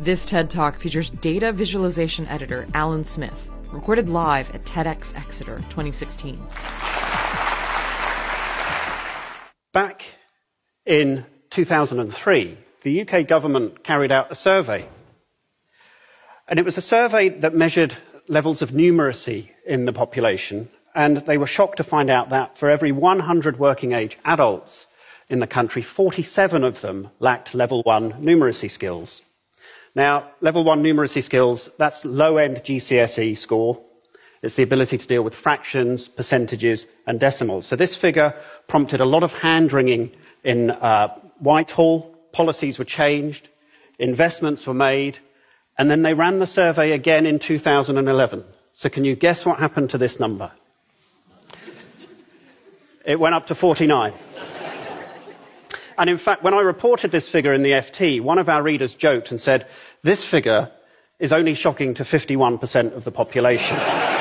This TED Talk features data visualization editor Alan Smith, recorded live at TEDx Exeter 2016. Back in 2003, the UK government carried out a survey. And it was a survey that measured levels of numeracy in the population, and they were shocked to find out that for every 100 working age adults in the country, 47 of them lacked level 1 numeracy skills. Now, level 1 numeracy skills, that's low-end GCSE score. It's the ability to deal with fractions, percentages, and decimals. So this figure prompted a lot of hand-wringing in Whitehall. Policies were changed, investments were made, and then they ran the survey again in 2011. So can you guess what happened to this number? It went up to 49. And in fact, when I reported this figure in the FT, one of our readers joked and said, this figure is only shocking to 51% of the population.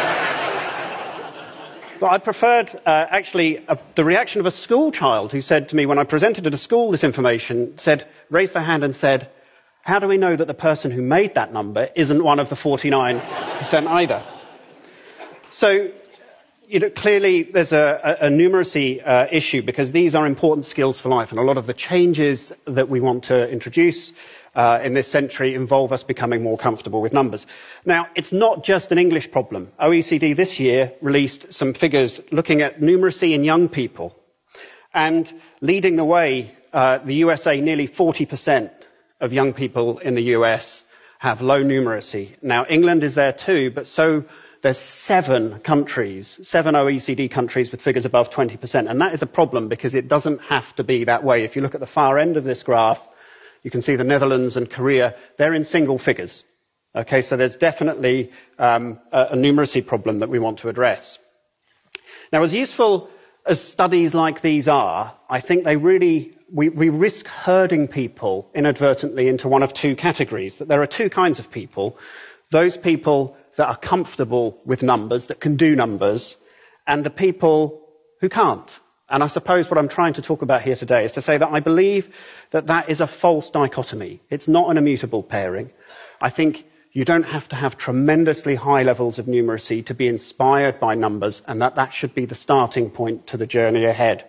But I preferred, the reaction of a school child who said to me when I presented at a school this information, raised their hand and said, how do we know that the person who made that number isn't one of the 49% either? So, clearly there's a numeracy issue because these are important skills for life, and a lot of the changes that we want to introduce in this century involve us becoming more comfortable with numbers. Now, it's not just an English problem. OECD this year released some figures looking at numeracy in young people, and leading the way, the USA, nearly 40% of young people in the US have low numeracy. Now, England is there too, but so there's 7 OECD countries with figures above 20%. And that is a problem because it doesn't have to be that way. If you look at the far end of this graph, you can see the Netherlands and Korea, they're in single figures. Okay, so there's definitely a numeracy problem that we want to address. Now, as useful as studies like these are, I think they really, we risk herding people inadvertently into one of 2 categories. That there are 2 kinds of people. Those people that are comfortable with numbers, that can do numbers, and the people who can't. And I suppose what I'm trying to talk about here today is to say that I believe that that is a false dichotomy. It's not an immutable pairing. I think you don't have to have tremendously high levels of numeracy to be inspired by numbers, and that should be the starting point to the journey ahead.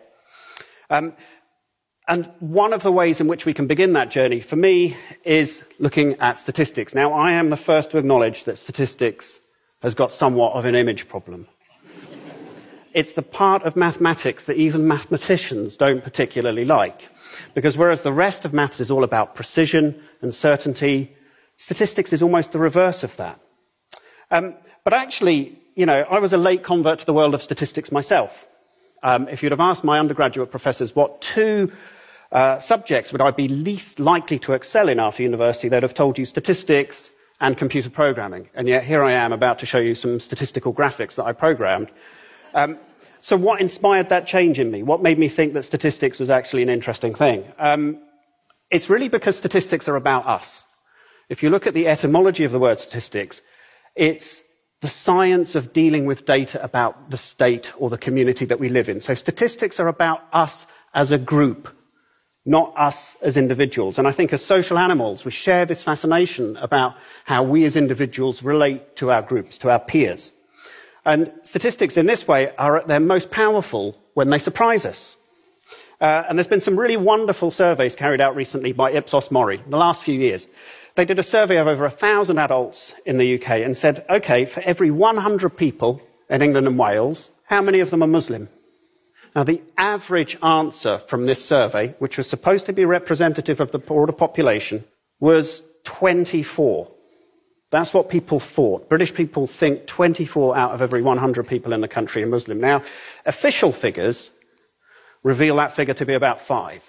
And one of the ways in which we can begin that journey, for me, is looking at statistics. Now, I am the first to acknowledge that statistics has got somewhat of an image problem. It's the part of mathematics that even mathematicians don't particularly like. Because whereas the rest of maths is all about precision and certainty, statistics is almost the reverse of that. But actually, I was a late convert to the world of statistics myself. If you'd have asked my undergraduate professors what 2 subjects would I be least likely to excel in after university, they'd have told you statistics and computer programming. And yet here I am about to show you some statistical graphics that I programmed. So what inspired that change in me? What made me think that statistics was actually an interesting thing? It's really because statistics are about us. If you look at the etymology of the word statistics, it's the science of dealing with data about the state or the community that we live in. So statistics are about us as a group, not us as individuals. And I think as social animals, we share this fascination about how we as individuals relate to our groups, to our peers. And statistics in this way are at their most powerful when they surprise us. And there's been some really wonderful surveys carried out recently by Ipsos Mori in the last few years. They did a survey of over 1,000 adults in the UK and said, OK, for every 100 people in England and Wales, how many of them are Muslim? Now, the average answer from this survey, which was supposed to be representative of the broader population, was 24. That's what people thought. British people think 24 out of every 100 people in the country are Muslim. Now, official figures reveal that figure to be about 5.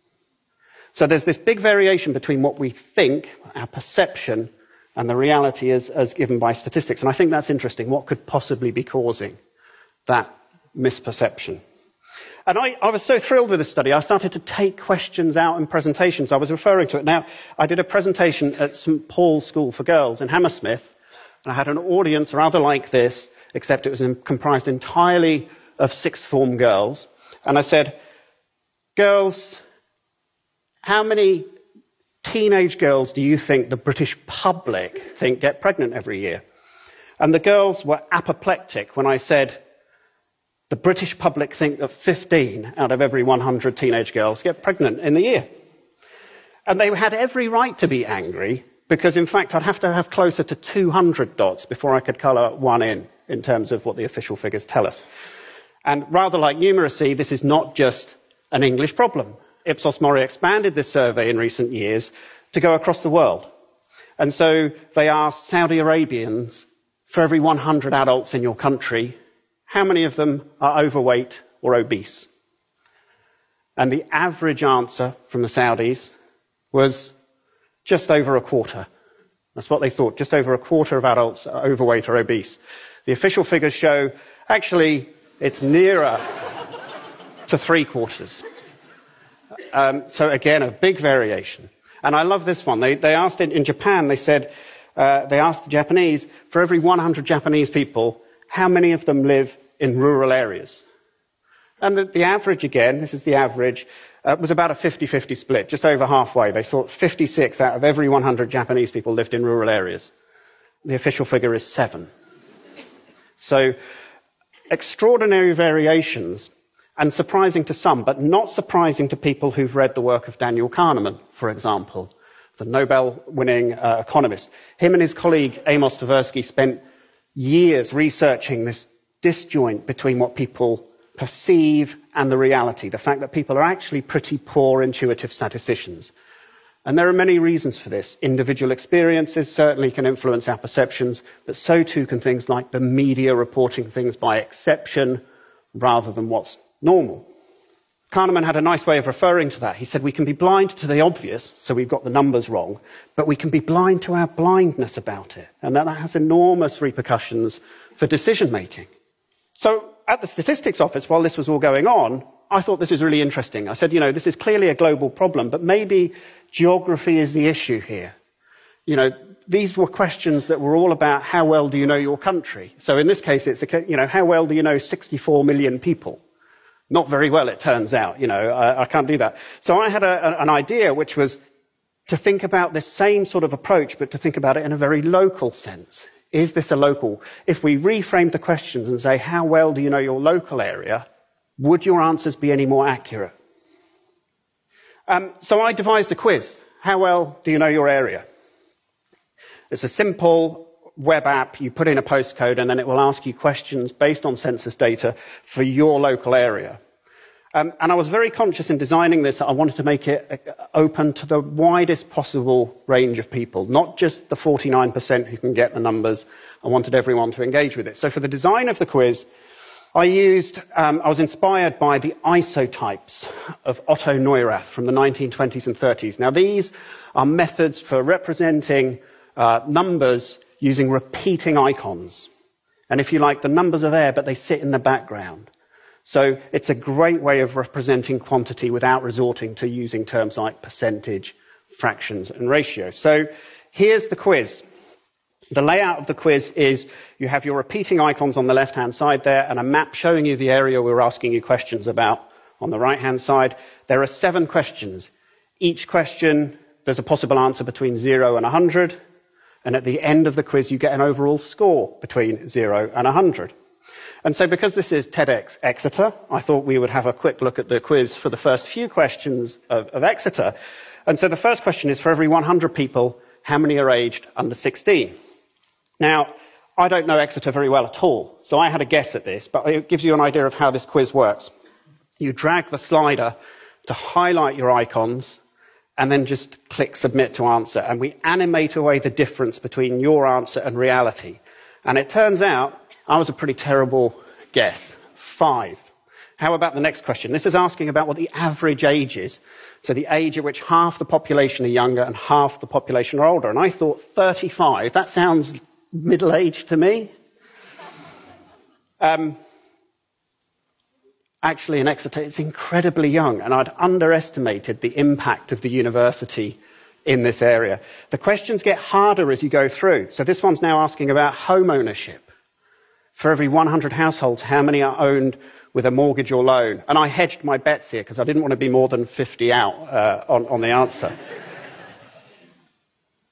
So there's this big variation between what we think, our perception, and the reality as given by statistics. And I think that's interesting. What could possibly be causing that misperception? And I was so thrilled with this study, I started to take questions out in presentations. I was referring to it. Now, I did a presentation at St Paul's School for Girls in Hammersmith, and I had an audience rather like this, except it was comprised entirely of sixth form girls. And I said, girls, how many teenage girls do you think the British public think get pregnant every year? And the girls were apoplectic when I said, the British public think that 15 out of every 100 teenage girls get pregnant in the year. And they had every right to be angry, because in fact I'd have to have closer to 200 dots before I could colour one in terms of what the official figures tell us. And rather like numeracy, this is not just an English problem. Ipsos Mori expanded this survey in recent years to go across the world. And so they asked Saudi Arabians, for every 100 adults in your country, how many of them are overweight or obese? And the average answer from the Saudis was just over a quarter. That's what they thought. Just over a quarter of adults are overweight or obese. The official figures show, actually, it's nearer to three quarters. So again, a big variation. And I love this one. They asked in Japan, they said, they asked the Japanese, for every 100 Japanese people, how many of them live in rural areas? And the average, again, this is the average, was about a 50-50 split, just over halfway. They thought 56 out of every 100 Japanese people lived in rural areas. The official figure is 7. So, extraordinary variations, and surprising to some, but not surprising to people who've read the work of Daniel Kahneman, for example, the Nobel-winning economist. Him and his colleague Amos Tversky spent years researching this disjoint between what people perceive and the reality, the fact that people are actually pretty poor intuitive statisticians. And there are many reasons for this. Individual experiences certainly can influence our perceptions, but so too can things like the media reporting things by exception rather than what's normal. Kahneman had a nice way of referring to that. He said we can be blind to the obvious, so we've got the numbers wrong, but we can be blind to our blindness about it. And that has enormous repercussions for decision making. So at the statistics office, while this was all going on, I thought this is really interesting. I said, this is clearly a global problem, but maybe geography is the issue here. These were questions that were all about how well do you know your country. So in this case, it's, how well do you know 64 million people? Not very well, it turns out. I can't do that. So I had an idea, which was to think about this same sort of approach, but to think about it in a very local sense. Is this a local? If we reframe the questions and say, how well do you know your local area, would your answers be any more accurate? So I devised a quiz. How well do you know your area? It's a simple web app. You put in a postcode and then it will ask you questions based on census data for your local area. And I was very conscious in designing this that I wanted to make it open to the widest possible range of people, not just the 49% who can get the numbers. I wanted everyone to engage with it. So for the design of the quiz, I was inspired by the isotypes of Otto Neurath from the 1920s and 30s. Now these are methods for representing numbers using repeating icons. And if you like, the numbers are there, but they sit in the background. So it's a great way of representing quantity without resorting to using terms like percentage, fractions, and ratios. So here's the quiz. The layout of the quiz is you have your repeating icons on the left-hand side there and a map showing you the area we're asking you questions about on the right-hand side. There are 7 questions. Each question, there's a possible answer between 0 and 100. And at the end of the quiz, you get an overall score between 0 and 100. And so because this is TEDx Exeter, I thought we would have a quick look at the quiz for the first few questions of Exeter. And so the first question is, for every 100 people, how many are aged under 16? Now, I don't know Exeter very well at all, so I had a guess at this, but it gives you an idea of how this quiz works. You drag the slider to highlight your icons, and then just click Submit to Answer, and we animate away the difference between your answer and reality. And it turns out I was a pretty terrible guess. 5. How about the next question? This is asking about what the average age is. So the age at which half the population are younger and half the population are older. And I thought 35, that sounds middle-aged to me. Actually, in Exeter, it's incredibly young, and I'd underestimated the impact of the university in this area. The questions get harder as you go through. So this one's now asking about home ownership. For every 100 households, how many are owned with a mortgage or loan? And I hedged my bets here because I didn't want to be more than 50 out on the answer.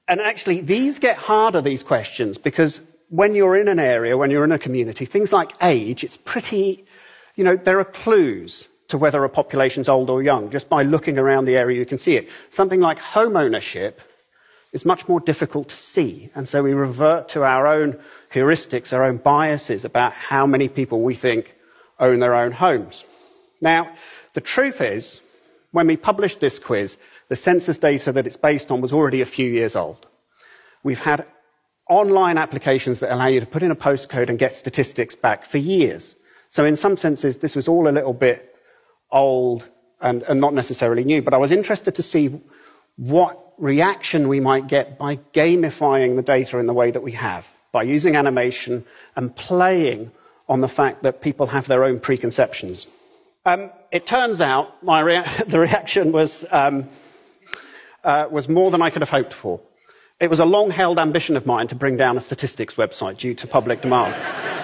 And actually, these get harder, these questions, because when you're in an area, when you're in a community, things like age, it's pretty, there are clues to whether a population's old or young. Just by looking around the area, you can see it. Something like home ownership is much more difficult to see. And so we revert to our own heuristics, our own biases about how many people we think own their own homes. Now, the truth is, when we published this quiz, the census data that it's based on was already a few years old. We've had online applications that allow you to put in a postcode and get statistics back for years. So in some senses, this was all a little bit old and not necessarily new. But I was interested to see what reaction we might get by gamifying the data in the way that we have, by using animation and playing on the fact that people have their own preconceptions. It turns out the reaction was more than I could have hoped for. It was a long-held ambition of mine to bring down a statistics website due to public demand.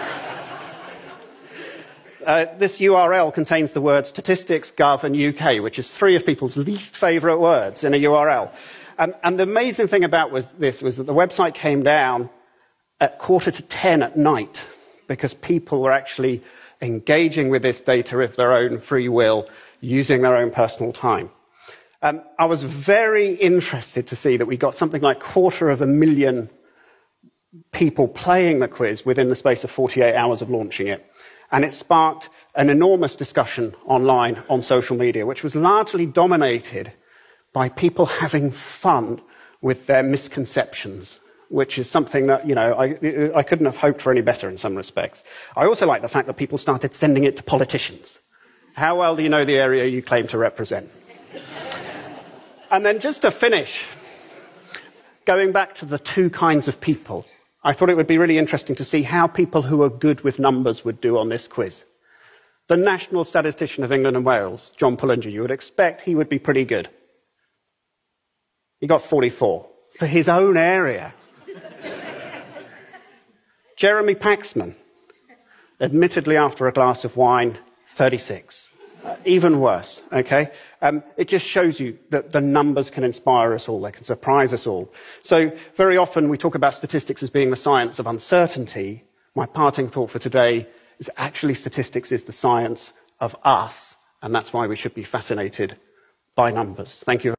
This URL contains the words statistics, gov, and UK, which is 3 of people's least favourite words in a URL. And the amazing thing about this was that the website came down at 9:45 at night, because people were actually engaging with this data of their own free will, using their own personal time. I was very interested to see that we got something like 250,000 people playing the quiz within the space of 48 hours of launching it. And it sparked an enormous discussion online on social media, which was largely dominated by people having fun with their misconceptions, which is something that, I couldn't have hoped for any better in some respects. I also like the fact that people started sending it to politicians. How well do you know the area you claim to represent? And then just to finish, going back to the 2 kinds of people, I thought it would be really interesting to see how people who are good with numbers would do on this quiz. The National Statistician of England and Wales, John Pullinger, you would expect he would be pretty good. He got 44 for his own area. Jeremy Paxman, admittedly after a glass of wine, 36. Even worse, okay? It just shows you that the numbers can inspire us all, they can surprise us all. So very often we talk about statistics as being the science of uncertainty. My parting thought for today is actually statistics is the science of us, and that's why we should be fascinated by numbers. Thank you.